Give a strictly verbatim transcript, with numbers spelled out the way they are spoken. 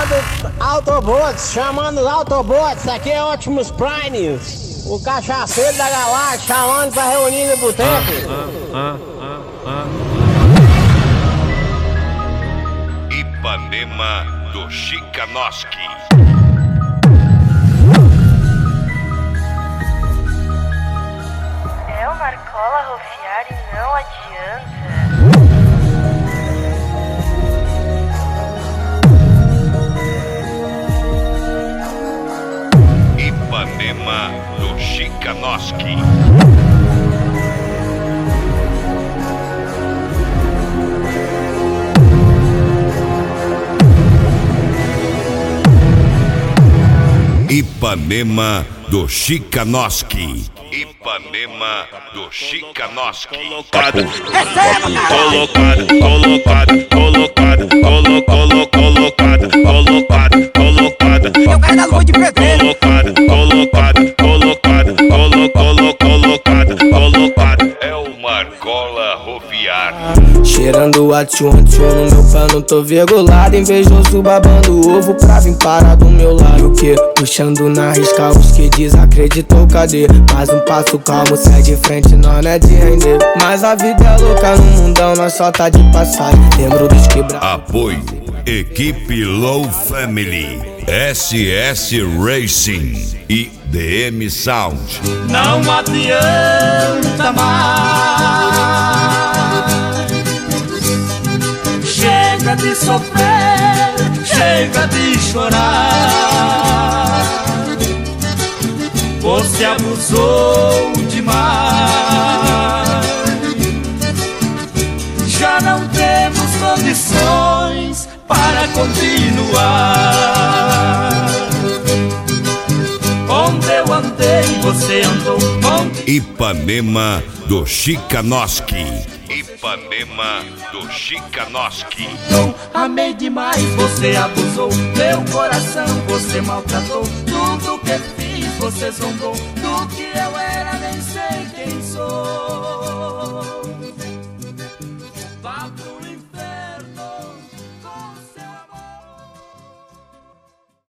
chamando Autobots, chamando os Autobots, aqui é Optimus Prime, o cachaceiro da galáxia, chamando pra reunir no boteco. Ah, ah, ah, ah. Ipanema do Chikanoski. É o Marcola Rofiar e não adianta. Ipanema do Chikanoski. Ipanema do Chikanoski. Ipanema do Chikanoski. Colocado, colocado, colocado, colocado, colocado, colocado, colocado, colocado. Eu quero dar luz de pedreiro. Colocado, colocado, colocado, colocado, colocado, colocado. É o Marcola Rofiar. Cheirando a tchum tchum no meu pano, tô virgulado, invejoso babando ovo pra vir parar do meu lado. O que? Puxando na risca os que desacreditou, cadê? Mais um passo calmo, sai de frente, nós não é de render. Mas a vida é louca no mundão, nós só tá de passagem. Lembro dos quebrados. Apoio Equipe Low Family, S S Racing e D M Sound. Não adianta mais. Chega de sofrer, chega de chorar. Você abusou demais. Já não temos condições para continuar. Onde eu andei, você andou. Onde... Ipanema do Chikanoski. Ipanema do Chikanoski. Eu amei demais, você abusou. Meu coração você maltratou. Tudo que fiz você zombou. Do que eu era nem sei quem sou.